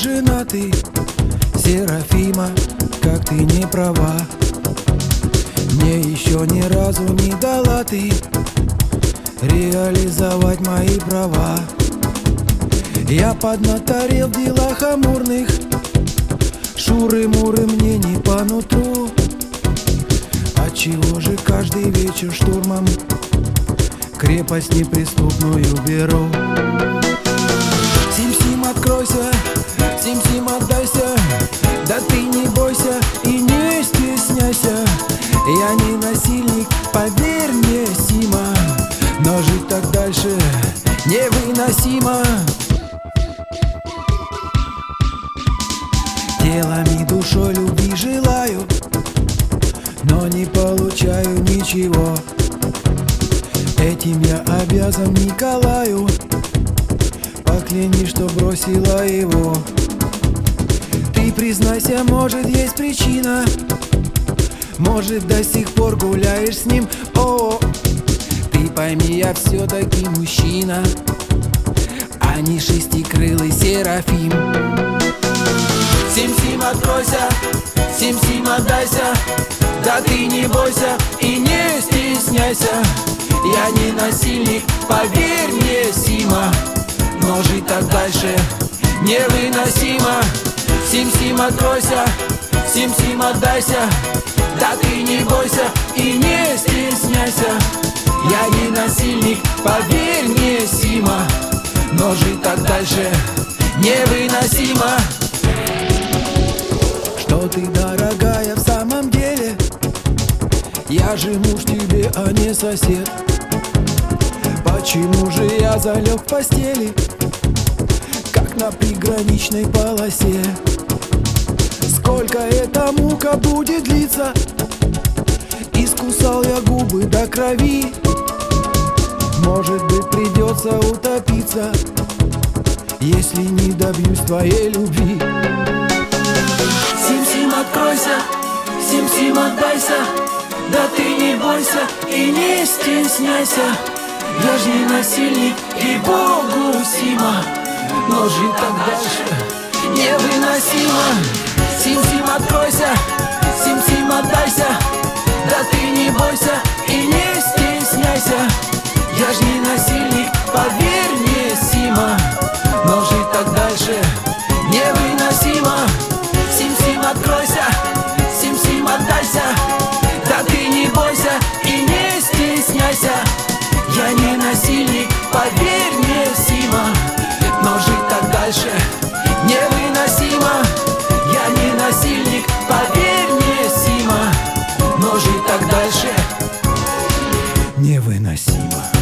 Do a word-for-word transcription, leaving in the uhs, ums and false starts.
женатый, Серафима, как ты не права. Мне еще ни разу не дала ты реализовать мои права. Я поднаторел в делах амурных, шуры-муры мне не по нутру. Отчего же каждый вечер штурмом крепость неприступную беру? Сим-сим, откройся, сим-сим, отдайся, да ты не бойся и не стесняйся. Я не насильник, поверь мне, Сима, но жить так дальше невыносимо. Телом и душой любви желаю, но не получаю ничего. Этим я обязан Николаю, поклянись, что бросила его. Ты признайся, может, есть причина, может, до сих пор гуляешь с ним. О, ты пойми, я все-таки мужчина, а не шестикрылый Серафим. Сим-сим, откройся, сим-сим, отдайся, да ты не бойся и не стесняйся. Я не насильник, поверь мне, Сима, но жить так дальше невыносимо. Сим-сим, откройся, сим-сим, отдайся, да ты не бойся и не стесняйся. Я не насильник, поверь мне, Сима, но жить так дальше невыносимо. Что ты, дорогая, в самом деле? Я же муж тебе, а не сосед. Почему же я залег в постели, как на приграничной полосе? Сколько эта мука будет длиться? Искусал я губы до крови. Может быть, придется утопиться, если не добьюсь твоей любви. Сим-сим, откройся, сим-сим, отдайся, да ты не бойся и не стесняйся. Я ж не насильник, и Богу, Сима, но жить так дальше невыносимо. Сим-сим, откройся, сим-сим, отдайся, да ты не бойся и не стесняйся. Я ж не насильник, поверь мне, Сима, но жить так дальше невыносимо. Сим-сим, откройся, сим-сим, отдайся, да ты не бойся и не стесняйся. Я не насильник, поверь мне, Сима, но жить так дальше невыносимо. Я не насильник, поверь мне, Сима, но жить так дальше невыносимо.